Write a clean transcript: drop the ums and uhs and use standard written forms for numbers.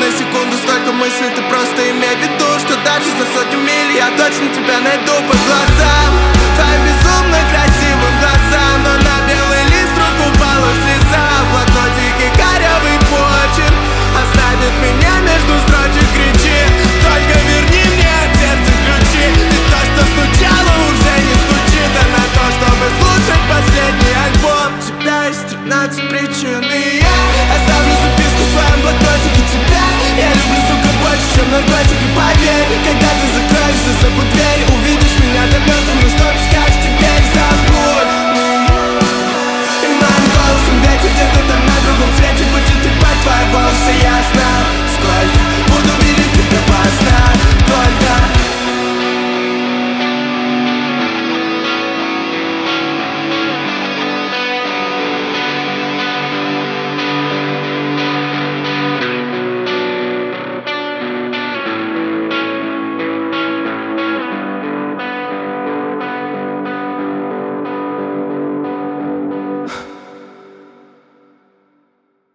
на секунду столько мыслей, ты просто имей в виду, что дальше за сотню миль я точно тебя найду по глазам, твоим безумно красивым глазам. Но на белый лист вдруг упала слеза, в блокнотике корявый почерк оставит меня между строчек. Кричи, только верни мне от сердца ключи. Ты то, что стучало, уже не стучит, а на то, чтобы слушать последний альбом, у тебя есть 13 причин. И я оставлю записку в своем блокнотике тебя. Я люблю, сука, больше, чем наркотики, поверь. Когда ты закроешь за собой дверь, увидишь меня домётом, ну что ты скажешь теперь? Забудь. И моим голосом ветер где-то там на